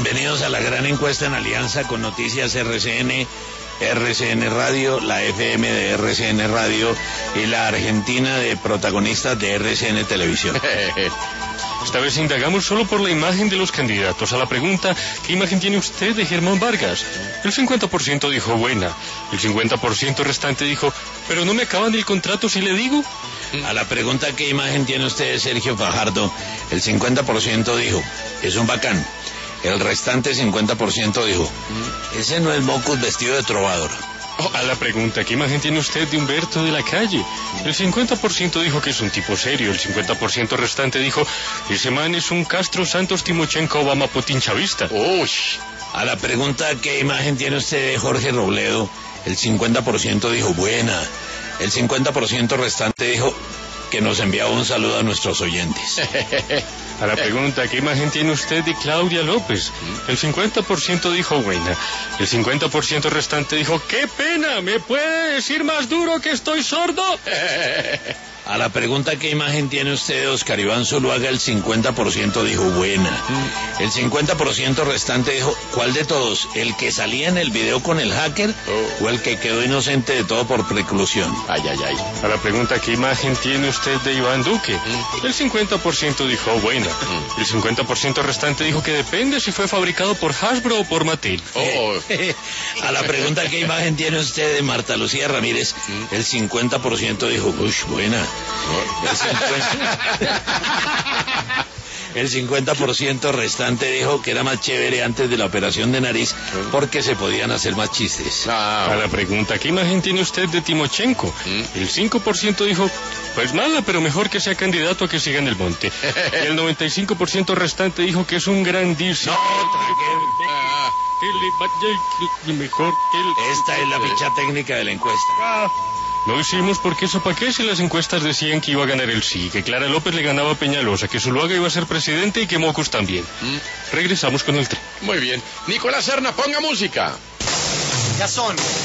bienvenidos a la gran encuesta en alianza con Noticias RCN, RCN Radio, la FM de RCN Radio y la Argentina de protagonistas de RCN Televisión. Esta vez indagamos solo por la imagen de los candidatos a la pregunta: ¿qué imagen tiene usted de Germán Vargas? El 50% dijo buena, el 50% restante dijo, pero no me acaban el contrato si le digo. A la pregunta ¿qué imagen tiene usted de Sergio Fajardo? El 50% dijo, es un bacán. El restante 50% dijo, ese no es Mocus vestido de trovador. A la pregunta ¿qué imagen tiene usted de Humberto de la Calle? El 50% dijo que es un tipo serio, el 50% restante dijo, ese man es un Castro Santos Timochenko Obama Putin chavista. Uy. A la pregunta ¿qué imagen tiene usted de Jorge Robledo? El 50% dijo buena. El 50% restante dijo que nos enviaba un saludo a nuestros oyentes. A la pregunta ¿qué imagen tiene usted de Claudia López? El 50% dijo buena. El 50% restante dijo, ¡qué pena! ¿Me puede decir más duro que estoy sordo? A la pregunta ¿qué imagen tiene usted de Oscar Iván Zuluaga? El 50% dijo buena. El 50% restante dijo, ¿cuál de todos? ¿El que salía en el video con el hacker o el que quedó inocente de todo por preclusión? Ay. A la pregunta ¿qué imagen tiene usted de Iván Duque? El 50% dijo buena. El 50% restante dijo que depende si fue fabricado por Hasbro o por Mattel. A la pregunta ¿qué imagen tiene usted de Marta Lucía Ramírez? El 50% dijo, uy, buena. El 50% restante dijo que era más chévere antes de la operación de nariz porque se podían hacer más chistes. A la pregunta ¿qué imagen tiene usted de Timochenko? El 5% dijo, pues mala, pero mejor que sea candidato a que siga en el monte. Y el 95% restante dijo que es un grandísimo... Esta es la ficha técnica de la encuesta. No hicimos porque eso pa' qué si las encuestas decían que iba a ganar el sí, que Clara López le ganaba a Peñalosa, que Zuluaga iba a ser presidente y que Mocus también. Regresamos con el tren. Muy bien. Nicolás Serna, ponga música. Ya son